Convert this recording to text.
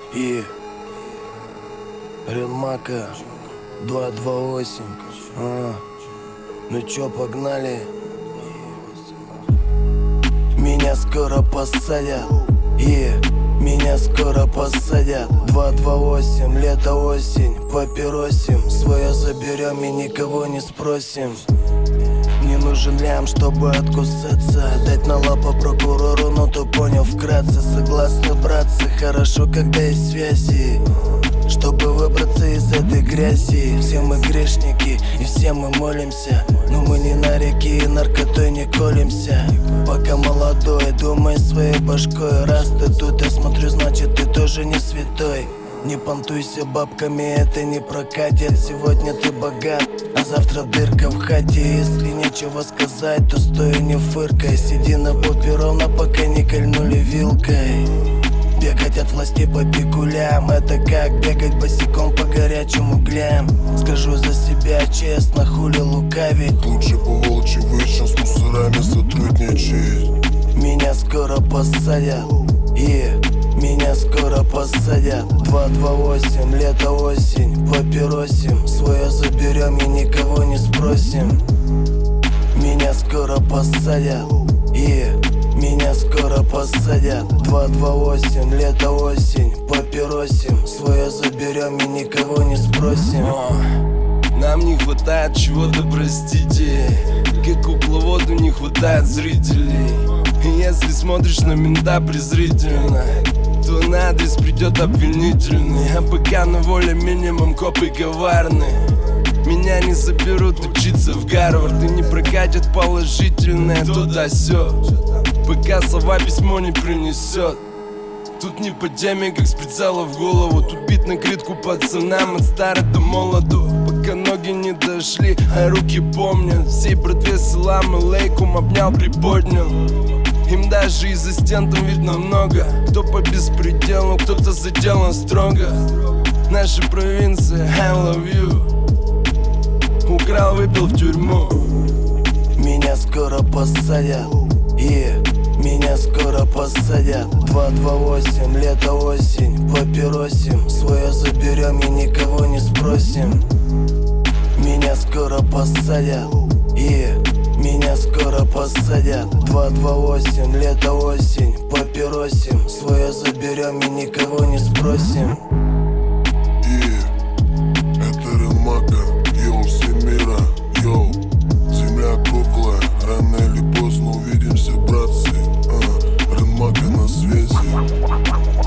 И Ренмака 228. Ну чё, погнали? Меня скоро посадят. Меня скоро посадят. 228, лето, осень, папиросим. Свое заберем и никого не спросим. Не нужен лям, чтобы откусаться. Дать на лапу прокурору, но ты понял вкратце. Согласны, братцы, хорошо, когда есть связи, чтобы выбраться из этой грязи. Все мы грешники и все мы молимся, но мы не на реке и наркотой не колемся. Пока молодой, думай своей башкой. Раз ты тут, я смотрю, значит ты тоже не святой. Не понтуйся бабками, это не прокатит. Сегодня ты богат, а завтра дырка в хате. Если нечего сказать, то стой и не фыркай. Сиди на попе ровно, пока не кольнули вилкой. Бегать от властей по пикулям — это как бегать босиком по горячим углям. Скажу за себя честно, хули лукавить. Лучше по волчьи вычем с мусорами сотрудничать. Меня скоро посадят. Меня скоро посадят. 228, лето, осень, папиросим. Свое заберем и никого не спросим. Меня скоро посадят. Меня скоро посадят. 228, лето, осень, папиросим. Свое заберем и никого не спросим. Нам не хватает чего-то, простите, как кукловоду не хватает зрителей. И если смотришь на мента презрительно, то на адрес придет обвинительный. А пока на воле минимум копы коварны. Меня не заберут учиться в Гарвард и не прокатит положительное туда-сё, пока сова письмо не принесет. Тут не по теме, как с прицела в голову. Тут бит накрытку пацанам от старых до молоду. Пока ноги не дошли, а руки помнят. Всей братве салам алейкум обнял, приподнял. Им даже из-за стен там видно много. Кто по беспределу, кто-то за делом строго. Наша провинция, I love you. Украл, выпил в тюрьму. Меня скоро посадят. Меня скоро посадят. 228, лето, осень, папиросим. Свое заберем и никого не спросим. Меня скоро посадят. Меня скоро посадят. 228, лето, осень, папиросим. Свое заберем и никого не спросим. Это Ренмака, йоу, всем мира, йоу. Земля круглая, рано или поздно увидимся, братцы. Ренмака на связи.